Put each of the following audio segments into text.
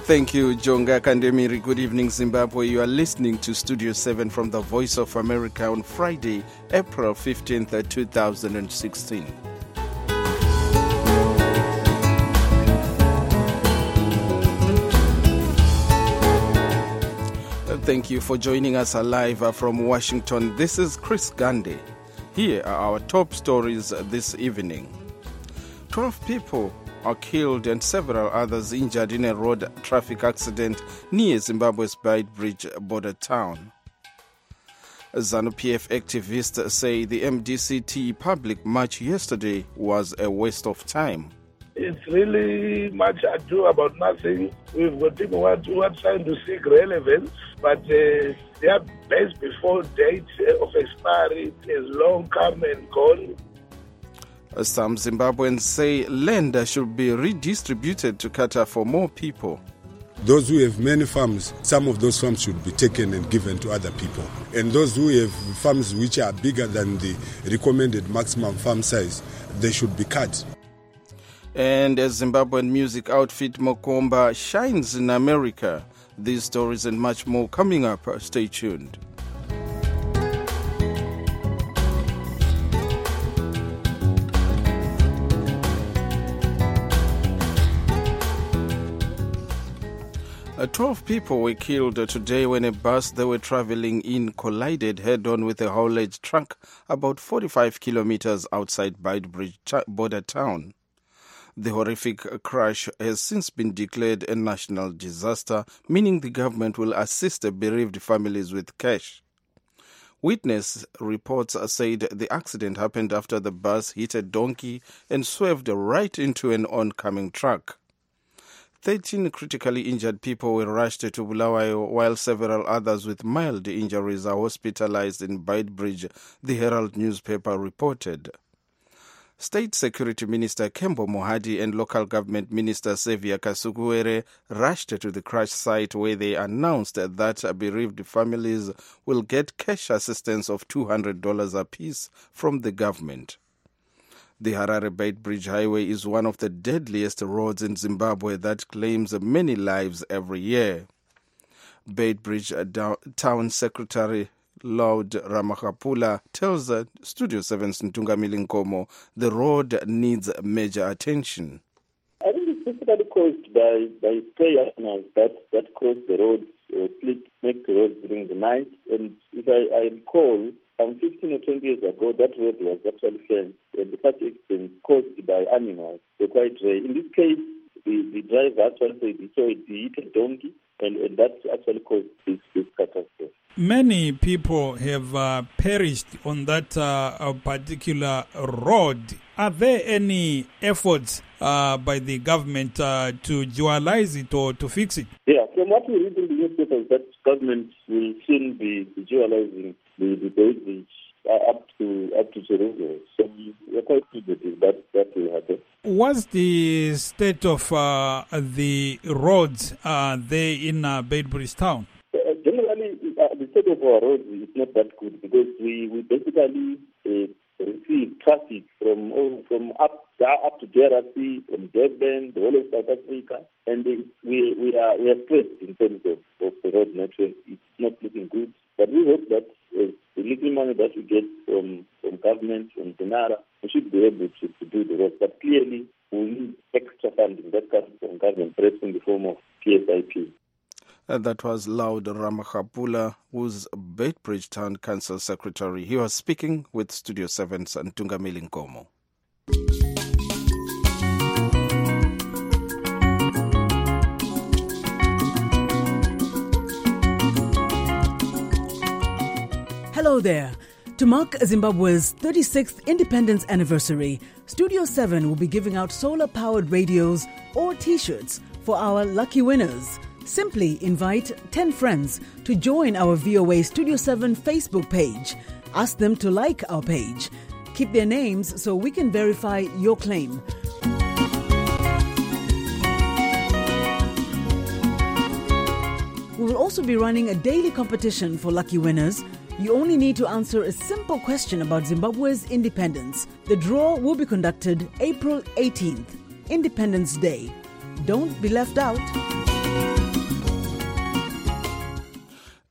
Thank you, Jonga Kandemiri. Good evening, Zimbabwe. You are listening to Studio 7 from the Voice of America on Friday, April 15th, 2016. Thank you for joining us live from Washington. This is Chris Gandhi. Here are our top stories this evening. 12 people are killed and several others injured in a road traffic accident near Zimbabwe's Beitbridge border town. ZANU-PF activists say the MDCT public march yesterday was a waste of time. It's really much ado about nothing. We've got people who are trying to seek relevance, but their best before date of expiry is long come and gone. Some Zimbabweans say land should be redistributed to cater for more people. Those who have many farms, some of those farms should be taken and given to other people. And those who have farms which are bigger than the recommended maximum farm size, they should be cut. And as Zimbabwean music outfit Mokomba shines in America. These stories and much more coming up. Stay tuned. Uh, 12 people were killed today when a bus they were traveling in collided head-on with a haulage truck about 45 kilometers outside Beitbridge border town. The horrific crash has since been declared a national disaster, meaning the government will assist the bereaved families with cash. Witness reports said the accident happened after the bus hit a donkey and swerved right into an oncoming truck. 13 critically injured people were rushed to Bulawayo, while several others with mild injuries are hospitalized in Beitbridge, the Herald newspaper reported. State Security Minister Kembo Mohadi and Local Government Minister Sevia Kasukuwere rushed to the crash site where they announced that bereaved families will get cash assistance of $200 apiece from the government. The Harare-Beitbridge Highway is one of the deadliest roads in Zimbabwe that claims many lives every year. Beitbridge Town Secretary Lord Ramakapula tells Studio 7's Ntungamili Nkomo the road needs major attention. I think it's basically caused by stray animals that cross the road, make the road during the night. And if I recall, 15 or 20 years ago, that road was actually fenced, and the first accident caused by animals were quite rare. In this case, the driver actually said he hit a donkey, and that actually caused this catastrophe. Many people have perished on that particular road. Are there any efforts by the government to dualize it or to fix it? Yeah, from what we read in the newspapers, that government will soon be dualizing the Beitbridge up to Jerusalem. So we're quite positive that will happen. What's the state of the roads there in Beitbridge town? Generally, the state of our roads is not that good because we basically receive traffic from up to DRC, from Durban, the whole of South Africa, and we are stressed in terms of the road network. It's not looking good, but we hope that the little money that we get from government, from Tenara, we should be able to do the rest. But clearly, we need extra funding that comes from government, perhaps in the form of PSIP. That was Lord Ramakapula, who's Beitbridge Town Council Secretary. He was speaking with Studio 7's Ntungamili Nkomo. Hello there. To mark Zimbabwe's 36th independence anniversary, Studio 7 will be giving out solar-powered radios or T-shirts for our lucky winners. Simply invite 10 friends to join our VOA Studio 7 Facebook page. Ask them to like our page. Keep their names so we can verify your claim. We will also be running a daily competition for lucky winners. You only need to answer a simple question about Zimbabwe's independence. The draw will be conducted April 18th, Independence Day. Don't be left out.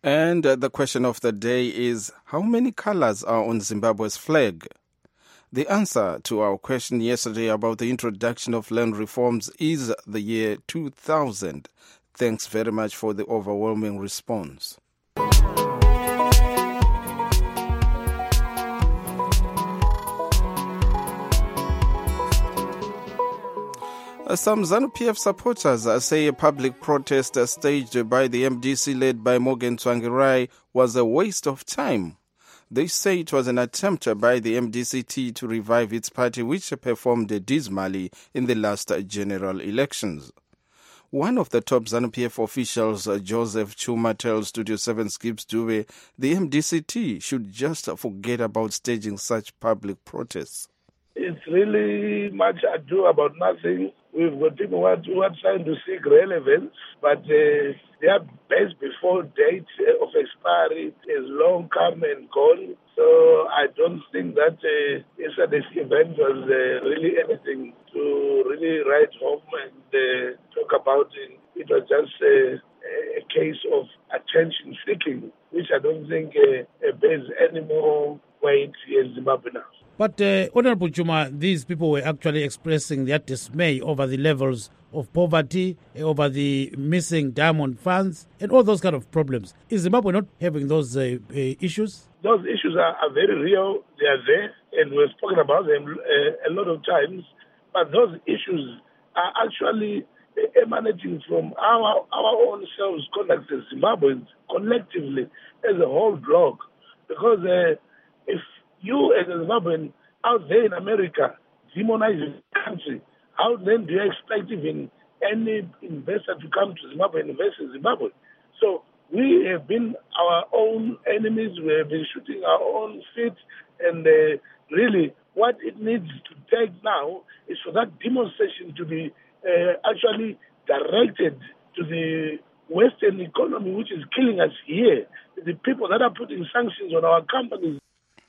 And the question of the day is, how many colors are on Zimbabwe's flag? The answer to our question yesterday about the introduction of land reforms is the year 2000. Thanks very much for the overwhelming response. Some ZANU-PF supporters say a public protest staged by the MDC led by Morgan Tsvangirai was a waste of time. They say it was an attempt by the MDC-T to revive its party, which performed dismally in the last general elections. One of the top ZANU-PF officials, Joseph Chuma, tells Studio 7's Gibbs Dube the MDC-T should just forget about staging such public protests. It's really much ado about nothing. We've got people who are trying to seek relevance, but their best before date of expiry is long come and gone. So I don't think that yesterday's event was really anything to really write home and talk about. It was just a case of attention seeking, which I don't think bears any more weight here in Zimbabwe now. But Honorable Chuma, these people were actually expressing their dismay over the levels of poverty, over the missing diamond funds, and all those kind of problems. Is Zimbabwe not having those issues? Those issues are very real. They are there, and we've spoken about them a lot of times. But those issues are actually emanating from our own selves, conduct as Zimbabweans, collectively, as a whole bloc. Because if you as a Zimbabwean out there in America demonize the country, how then do you expect even any investor to come to Zimbabwe and invest in Zimbabwe? So we have been our own enemies. We have been shooting our own feet. And really what it needs to take now is for that demonstration to be actually directed to the Western economy, which is killing us here. The people that are putting sanctions on our companies.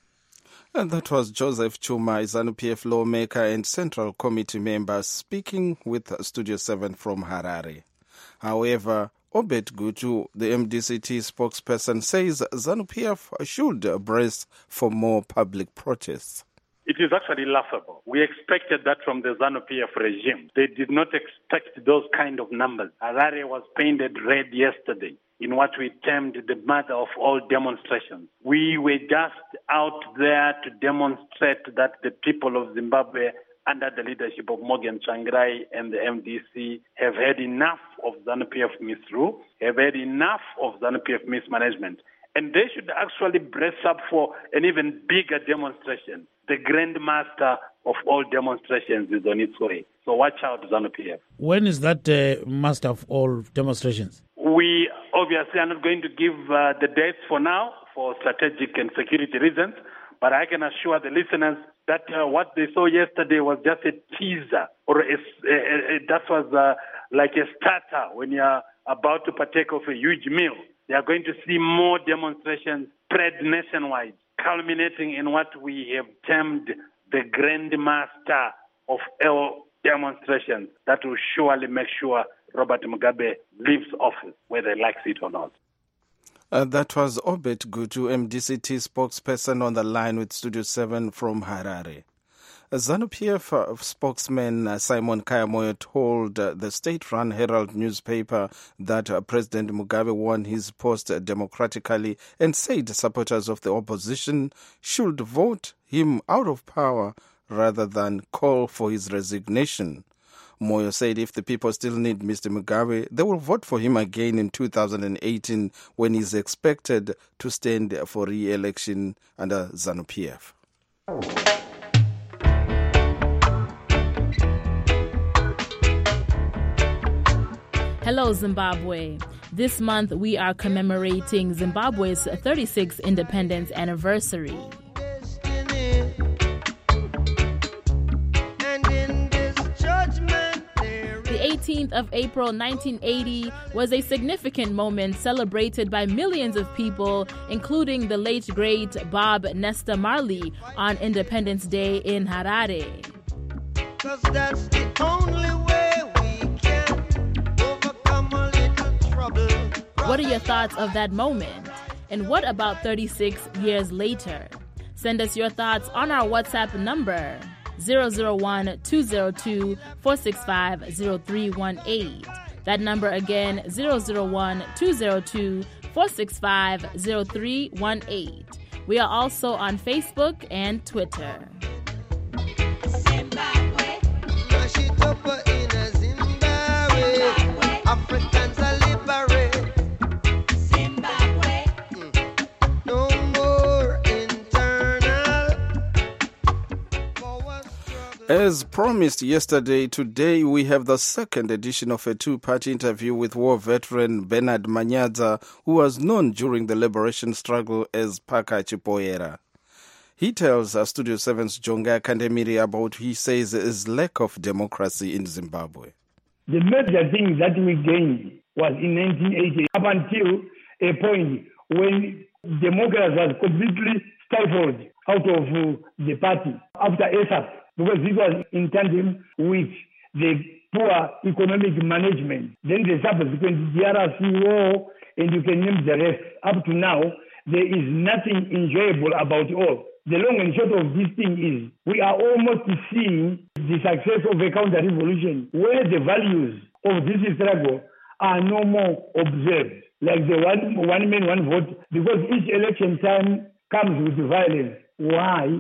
And that was Joseph Chuma, ZANU-PF lawmaker and Central Committee member, speaking with Studio 7 from Harare. However, Obed Gutu, the MDC-T spokesperson, says ZANU-PF should brace for more public protests. It is actually laughable. We expected that from the ZANU-PF regime. They did not expect those kind of numbers. Harare was painted red yesterday in what we termed the mother of all demonstrations. We were just out there to demonstrate that the people of Zimbabwe, under the leadership of Morgan Tsvangirai and the MDC, have had enough of ZANU-PF misrule, have had enough of ZANU-PF mismanagement. And they should actually brace up for an even bigger demonstration. The grandmaster of all demonstrations is on its way. So watch out, ZANU-PF. When is that master of all demonstrations? We obviously are not going to give the dates for now for strategic and security reasons, but I can assure the listeners that what they saw yesterday was just a teaser, or that was like a starter when you're about to partake of a huge meal. They are going to see more demonstrations spread nationwide, culminating in what we have termed the grandmaster of all demonstrations that will surely make sure Robert Mugabe leaves office, whether he likes it or not. That was Obed Gutu, MDC-T spokesperson, on the line with Studio 7 from Harare. ZANU-PF spokesman Simon Kayamoyo told the state-run Herald newspaper that President Mugabe won his post democratically and said supporters of the opposition should vote him out of power rather than call for his resignation. Moyo said if the people still need Mr. Mugabe, they will vote for him again in 2018 when he's expected to stand for re-election under ZANU-PF. Hello, Zimbabwe. This month, we are commemorating Zimbabwe's 36th independence anniversary. The 18th of April 1980 was a significant moment celebrated by millions of people, including the late great Bob Nesta Marley on Independence Day in Harare. 'Cause that's the only way we can overcome a little trouble. What are your thoughts of that moment? And what about 36 years later? Send us your thoughts on our WhatsApp number 001-202-465-0318. That number again, 001-202-465-0318. We are also on Facebook and Twitter. Zimbabwe. Africans are liberate. Zimbabwe. No more internal. As promised yesterday, today we have the second edition of a two-part interview with war veteran Bernard Manyaza, who was known during the liberation struggle as Paka Chipoera. He tells Studio 7's Jonga Kandemiri about, he says, his lack of democracy in Zimbabwe. The major thing that we gained was in 1980, up until a point when democracy was completely stifled out of the party after ASAP, because this was in tandem with the poor economic management. Then the subsequent DRC war, and you can name the rest. Up to now, there is nothing enjoyable about all. The long and short of this thing is we are almost seeing the success of a counter-revolution where the values of this struggle are no more observed, like the one man, one vote, because each election time comes with violence. Why?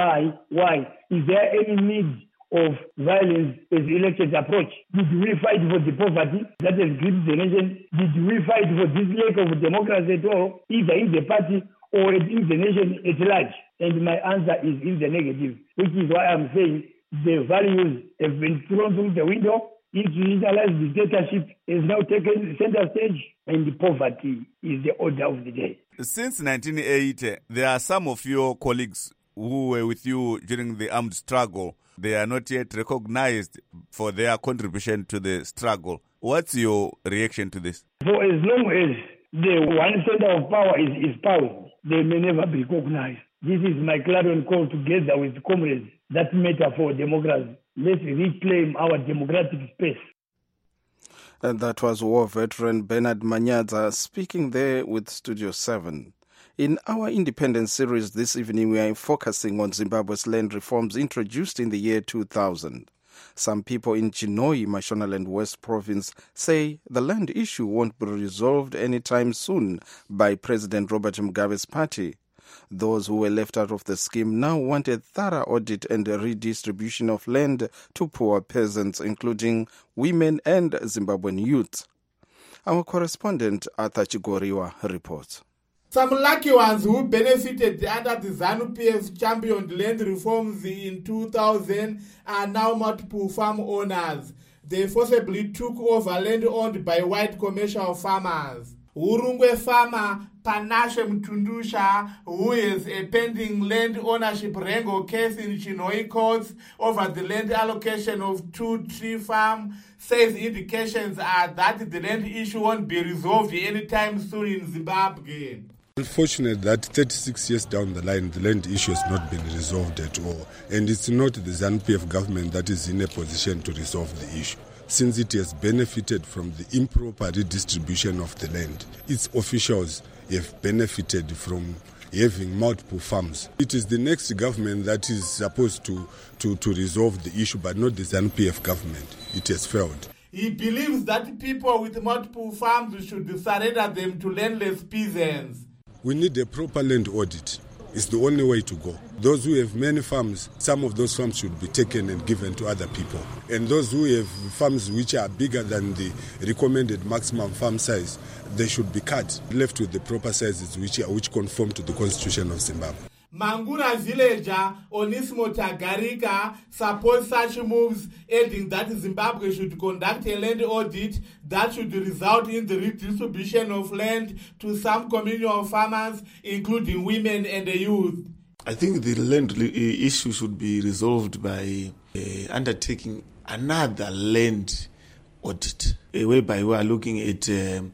Is there any need of violence as elections approach? Did we fight for the poverty that has gripped the nation? Did we fight for this lack of democracy at all, either in the party or in the nation at large? And my answer is in the negative, which is why I'm saying the values have been thrown through the window. Institutionalized dictatorship is now taken center stage, and poverty is the order of the day. Since 1980, there are some of your colleagues who were with you during the armed struggle. They are not yet recognized for their contribution to the struggle. What's your reaction to this? For as long as the one center of power is power, they may never be recognized. This is my clarion call together with comrades that matter for democracy. Let's reclaim our democratic space. And that was war veteran Bernard Manyaza speaking there with Studio 7. In our independence series this evening, we are focusing on Zimbabwe's land reforms introduced in the year 2000. Some people in Chinhoyi, Mashonaland West Province, say the land issue won't be resolved anytime soon by President Robert Mugabe's party. Those who were left out of the scheme now want a thorough audit and a redistribution of land to poor peasants, including women and Zimbabwean youth. Our correspondent Arthur Chigoriwa reports. Some lucky ones who benefited under the ZANU-PF championed land reforms in 2000 are now multiple farm owners. They forcibly took over land owned by white commercial farmers. Urungwe farmer Panashe Mtundusha, who has a pending land ownership wrangle case in Chinhoyi courts over the land allocation of 2 tree farm, says indications are that the land issue won't be resolved anytime soon in Zimbabwe. Unfortunate that 36 years down the line, the land issue has not been resolved at all. And it's not the ZANU-PF government that is in a position to resolve the issue, since it has benefited from the improper redistribution of the land. Its officials have benefited from having multiple farms. It is the next government that is supposed to resolve the issue, but not the ZANU-PF government. It has failed. He believes that people with multiple farms should surrender them to landless peasants. We need a proper land audit. It's the only way to go. Those who have many farms, some of those farms should be taken and given to other people. And those who have farms which are bigger than the recommended maximum farm size, they should be cut, left with the proper sizes which conform to the Constitution of Zimbabwe. Mangura villager Onisimo Tagarika supports such moves, adding that Zimbabwe should conduct a land audit that should result in the redistribution of land to some communal farmers, including women and the youth. I think the land issue should be resolved by undertaking another land audit, whereby we are looking at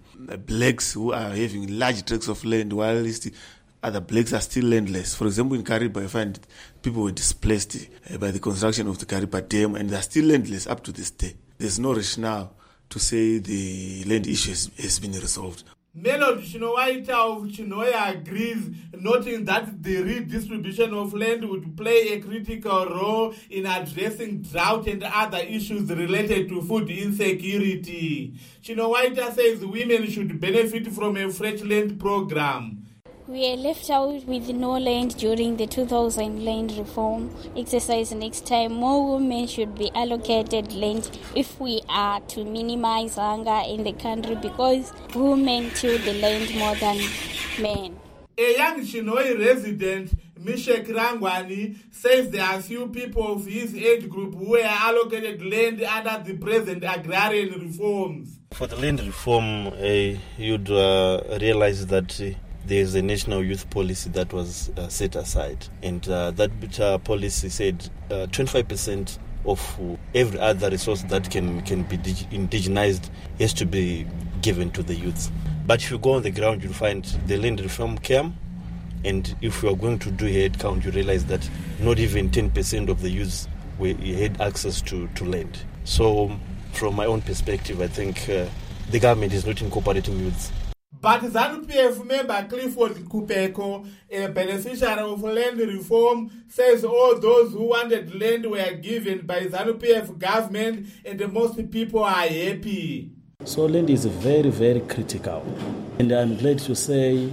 blacks who are having large tracts of land, while other blacks are still landless. For example, in Kariba, I find people were displaced by the construction of the Kariba Dam, and they are still landless up to this day. There's no rationale to say the land issue has been resolved. Melody Chinowaita of Chinoya agrees, noting that the redistribution of land would play a critical role in addressing drought and other issues related to food insecurity. Chinowaita says women should benefit from a fresh land program. We are left out with no land during the 2000 land reform exercise. Next time, more women should be allocated land if we are to minimize hunger in the country, because women till the land more than men. A young Chinoi resident, Mishek Rangwani, says there are few people of his age group who are allocated land under the present agrarian reforms. For the land reform, you'd realize that there is a national youth policy that was set aside, and that policy said 25% of every other resource that can be indigenized has to be given to the youth. But if you go on the ground, you'll find the land reform came, and if you are going to do a head count, you realize that not even 10% of the youth had access to land. So from my own perspective, I think the government is not incorporating youths. But ZANU-PF member Clifford Kupeko, a beneficiary of land reform, says all those who wanted land were given by ZANU-PF government and most people are happy. So land is very, very critical. And I'm glad to say,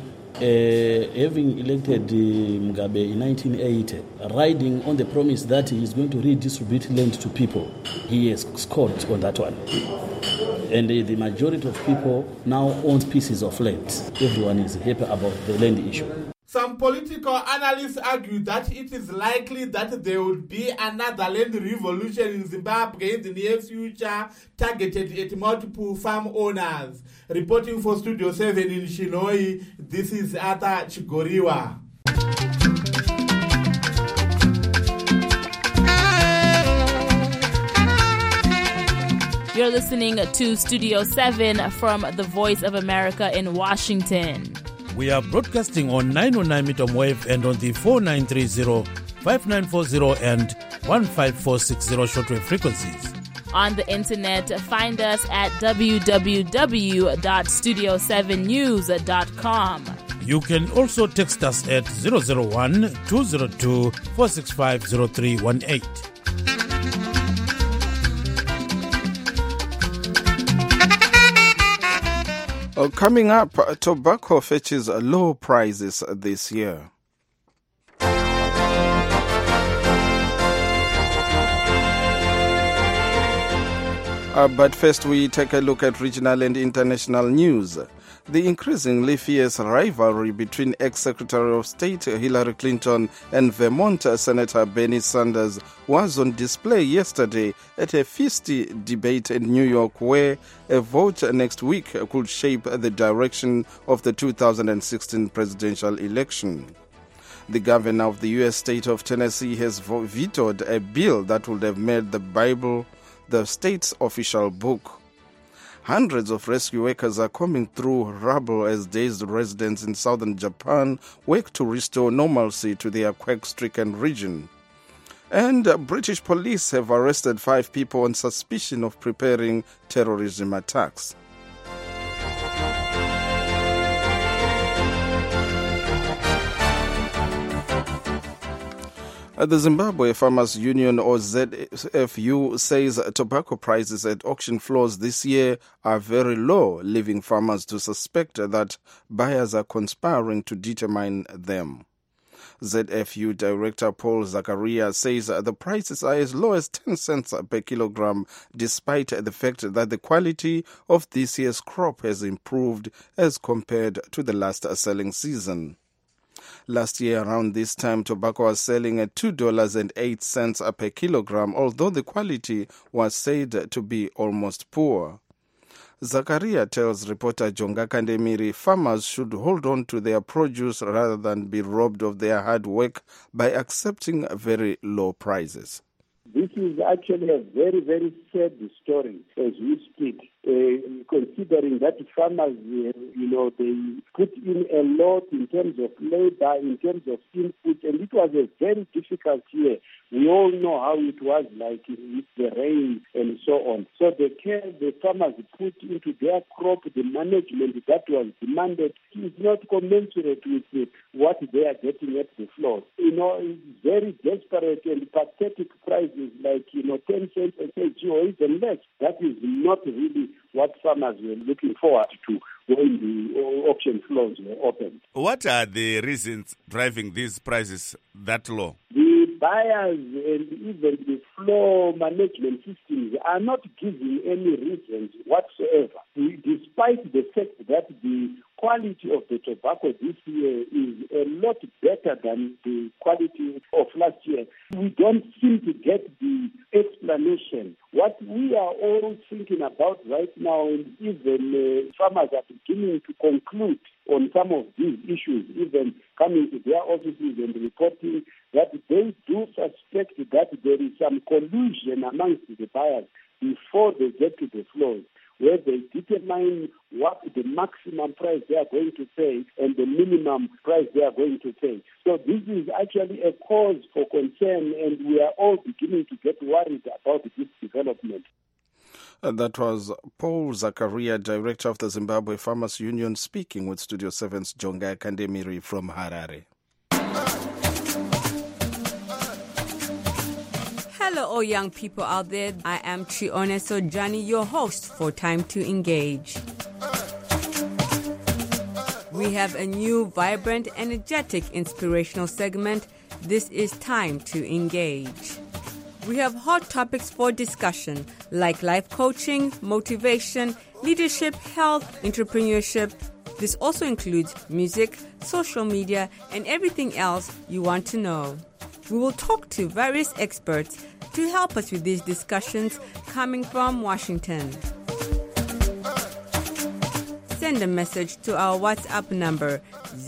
having elected Mugabe in 1980, riding on the promise that he is going to redistribute land to people, he has scored on that one. And the majority of people now own pieces of land. Everyone is happy about the land issue. Some political analysts argue that it is likely that there would be another land revolution in Zimbabwe in the near future, targeted at multiple farm owners. Reporting for Studio 7 in Shinoi, this is Arthur Chigoriwa. You're listening to Studio 7 from the Voice of America in Washington. We are broadcasting on 909 meter wave and on the 4930, 5940 and 15460 shortwave frequencies. On the internet, find us at www.studio7news.com. You can also text us at 001-202-465-0318. Coming up, tobacco fetches low prices this year. But first we take a look at regional and international news. The increasingly fierce rivalry between ex-Secretary of State Hillary Clinton and Vermont Senator Bernie Sanders was on display yesterday at a feisty debate in New York, where a vote next week could shape the direction of the 2016 presidential election. The governor of the U.S. state of Tennessee has vetoed a bill that would have made the Bible the state's official book. Hundreds of rescue workers are combing through rubble as dazed residents in southern Japan work to restore normalcy to their quake-stricken region. And British police have arrested 5 people on suspicion of preparing terrorism attacks. The Zimbabwe Farmers Union, or ZFU, says tobacco prices at auction floors this year are very low, leaving farmers to suspect that buyers are conspiring to determine them. ZFU Director Paul Zakaria says the prices are as low as 10 cents per kilogram, despite the fact that the quality of this year's crop has improved as compared to the last selling season. Last year, around this time, tobacco was selling at $2.08 per kilogram, although the quality was said to be almost poor. Zakaria tells reporter Jonga Kandemiri farmers should hold on to their produce rather than be robbed of their hard work by accepting very low prices. This is actually a very, very sad story as we speak, considering that farmers, they put in a lot in terms of labor, in terms of input, and it was a very difficult year. We all know how it was like with the rain and so on. So the care the farmers put into their crop, the management that was demanded, is not commensurate with what they are getting at the floor. It's very desperate and pathetic prices like, 10 cents a kg or even less. That is not really what farmers were looking forward to when the auction floors were opened. What are the reasons driving these prices that low? The buyers and even the floor management systems are not giving any reasons whatsoever, despite the fact that the quality of the tobacco this year is a lot better than the quality of last year. We don't seem to get the explanation. What we are all thinking about right now, and even farmers are beginning to conclude on some of these issues, even coming to their offices and reporting that they do suspect that there is some collusion amongst the buyers before they get to the floors, where they determine what the maximum price they are going to pay and the minimum price they are going to pay. So this is actually a cause for concern, and we are all beginning to get worried about this development. That was Paul Zakaria, Director of the Zimbabwe Farmers Union, speaking with Studio 7's Jongai Kandemiri from Harare. Hello, all young people out there. I am Chione Sojani, your host for Time to Engage. We have a new, vibrant, energetic, inspirational segment. This is Time to Engage. We have hot topics for discussion like life coaching, motivation, leadership, health, entrepreneurship. This also includes music, social media, and everything else you want to know. We will talk to various experts to help us with these discussions coming from Washington. Send a message to our WhatsApp number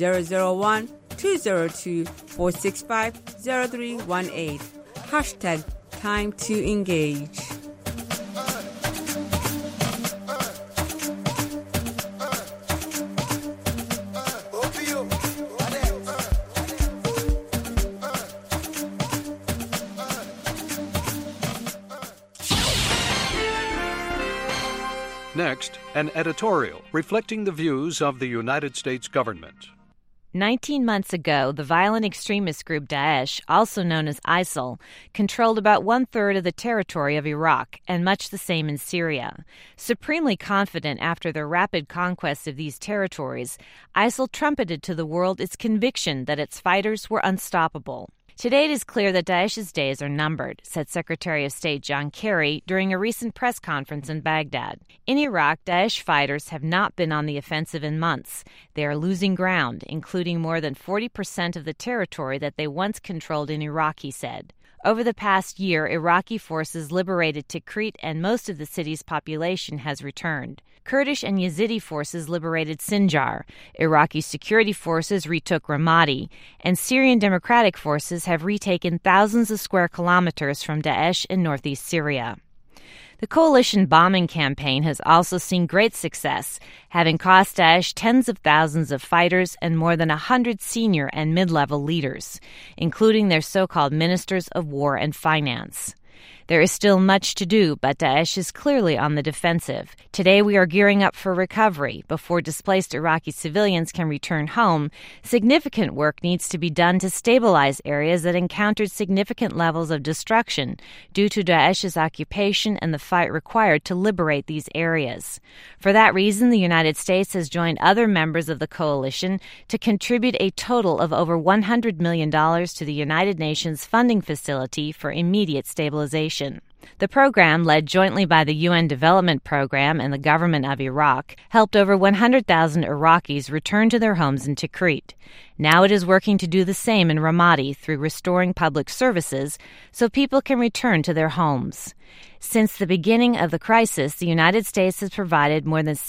001-202-465-0318. Hashtag Time to Engage. Next, an editorial reflecting the views of the United States government. 19 months ago, the violent extremist group Daesh, also known as ISIL, controlled about one-third of the territory of Iraq and much the same in Syria. Supremely confident after their rapid conquest of these territories, ISIL trumpeted to the world its conviction that its fighters were unstoppable. Today it is clear that Daesh's days are numbered, said Secretary of State John Kerry during a recent press conference in Baghdad. In Iraq, Daesh fighters have not been on the offensive in months. They are losing ground, including more than 40% of the territory that they once controlled in Iraq, he said. Over the past year, Iraqi forces liberated Tikrit and most of the city's population has returned. Kurdish and Yazidi forces liberated Sinjar. Iraqi security forces retook Ramadi. And Syrian Democratic forces have retaken thousands of square kilometers from Daesh in northeast Syria. The coalition bombing campaign has also seen great success, having cost Daesh tens of thousands of fighters and more than 100 senior and mid-level leaders, including their so-called ministers of war and finance. There is still much to do, but Daesh is clearly on the defensive. Today we are gearing up for recovery. Before displaced Iraqi civilians can return home, significant work needs to be done to stabilize areas that encountered significant levels of destruction due to Daesh's occupation and the fight required to liberate these areas. For that reason, the United States has joined other members of the coalition to contribute a total of over $100 million to the United Nations funding facility for immediate stabilization. The program, led jointly by the UN Development Program and the government of Iraq, helped over 100,000 Iraqis return to their homes in Tikrit. Now it is working to do the same in Ramadi through restoring public services so people can return to their homes. Since the beginning of the crisis, the United States has provided more than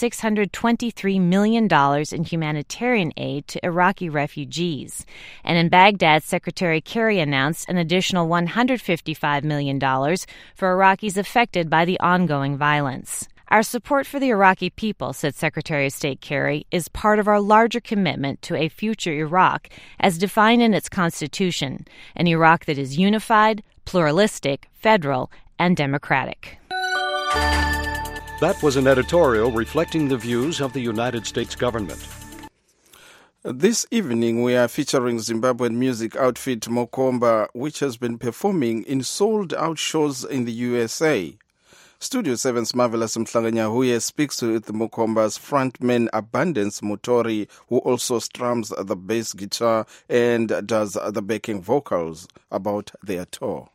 $623 million in humanitarian aid to Iraqi refugees. And in Baghdad, Secretary Kerry announced an additional $155 million for Iraqis affected by the ongoing violence. Our support for the Iraqi people, said Secretary of State Kerry, is part of our larger commitment to a future Iraq as defined in its constitution, an Iraq that is unified, pluralistic, federal, and democratic. That was an editorial reflecting the views of the United States government. This evening, we are featuring Zimbabwean music outfit Mokomba, which has been performing in sold-out shows in the USA. Studio 7's Marvelous Mhlanganyahuye speaks with Mokomba's frontman Abundance Mutori, who also strums the bass guitar and does the backing vocals, about their tour.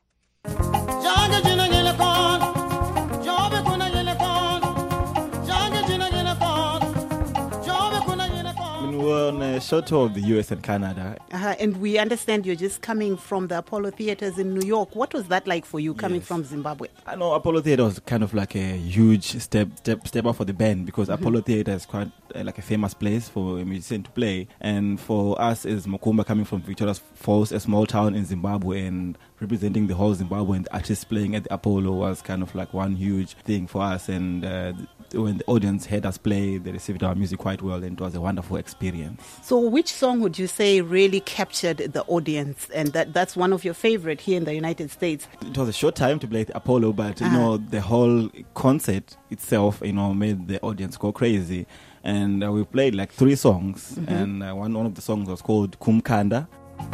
We're on a short tour of the US and Canada. And we understand you're just coming from the Apollo Theaters in New York. What was that like for you coming from Zimbabwe? I know Apollo Theater was kind of like a huge step up for the band, because Apollo Theater is quite like a famous place for a musician to play. And for us as Mokomba, coming from Victoria Falls, a small town in Zimbabwe, and representing the whole Zimbabwe and artists playing at the Apollo was kind of like one huge thing for us. And when the audience heard us play, they received our music quite well, and it was a wonderful experience. So which song would you say really captured the audience, and that's one of your favorite here in the United States? It was a short time to play at the Apollo, but you know, the whole concert itself, you know, made the audience go crazy. And we played like 3 songs, and one of the songs was called Kumkanda.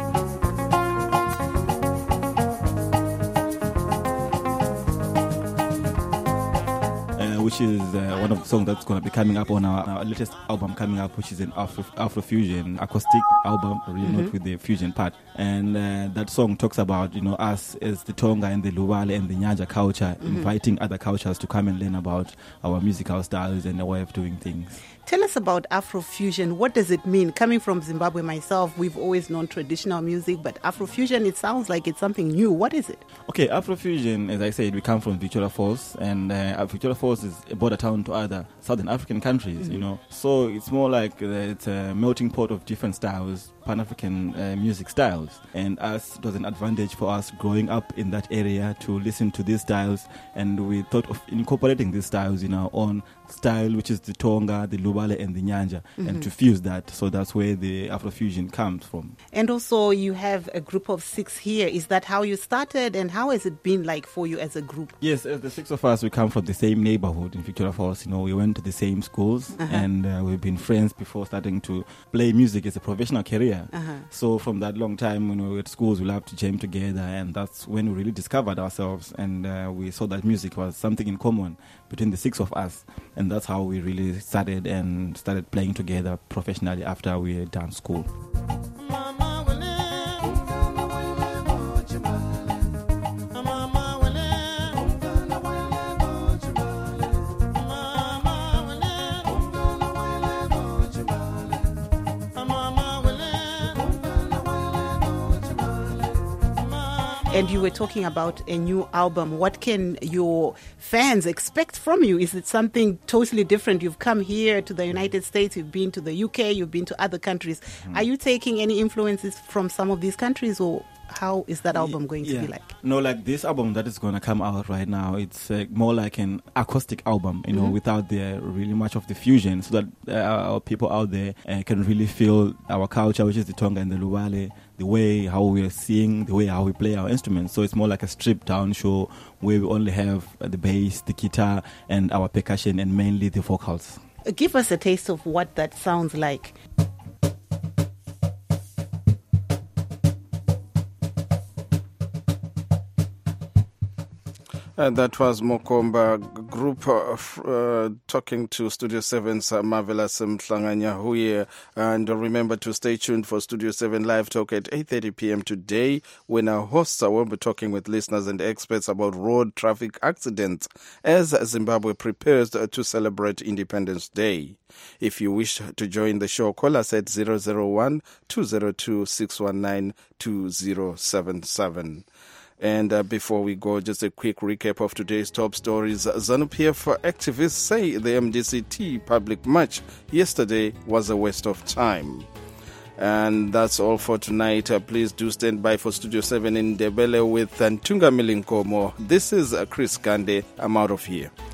Which is one of the songs that's going to be coming up on our latest album coming up, which is an Afrofusion acoustic album, really not with the fusion part. And that song talks about, you know, us as the Tonga and the Lubale and the Nyanja culture, inviting other cultures to come and learn about our musical styles and our way of doing things. Tell us about Afrofusion. What does it mean? Coming from Zimbabwe myself, we've always known traditional music, but Afrofusion, it sounds like it's something new. What is it? Okay, Afrofusion, as I said, we come from Victoria Falls, and Victoria Falls is a border town to other Southern African countries, you know. So it's more like it's a melting pot of different styles, Pan-African music styles. And us, it was an advantage for us growing up in that area to listen to these styles, and we thought of incorporating these styles in our own style, which is the Tonga, the Lubale and the Nyanja, and to fuse that. So that's where the Afrofusion comes from. And also you have a group of 6 here. Is that how you started, and how has it been like for you as a group? Yes, as the 6 of us, we come from the same neighborhood in Victoria Falls. You know, we went to the same schools, and we've been friends before starting to play music as a professional career. So from that long time when we were at schools, we loved to jam together, and that's when we really discovered ourselves, and we saw that music was something in common between the 6 of us. And that's how we really started playing together professionally after we had done school. And you were talking about a new album. What can your fans expect from you? Is it something totally different? You've come here to the United States, you've been to the UK, you've been to other countries. Are you taking any influences from some of these countries, or how is that album going to be like? No, like this album that is going to come out right now, it's more like an acoustic album, you know, without the really much of the fusion, so that our people out there can really feel our culture, which is the Tonga and the Lubale, the way how we sing, the way how we play our instruments. So it's more like a stripped down show where we only have the bass, the guitar, and our percussion, and mainly the vocals. Give us a taste of what that sounds like. That was Mokomba group talking to Studio 7's Marvelous Mhlanganyahuye. And remember to stay tuned for Studio 7 Live Talk at 8:30 p.m. today, when our hosts will be talking with listeners and experts about road traffic accidents as Zimbabwe prepares to celebrate Independence Day. If you wish to join the show, call us at 001-202-619-2077. And before we go, just a quick recap of today's top stories. ZANU-PF activists say the MDCT public march yesterday was a waste of time. And that's all for tonight. Please do stand by for Studio 7 in Ndebele with Ntunga Milinkomo. This is Chris Gande. I'm out of here.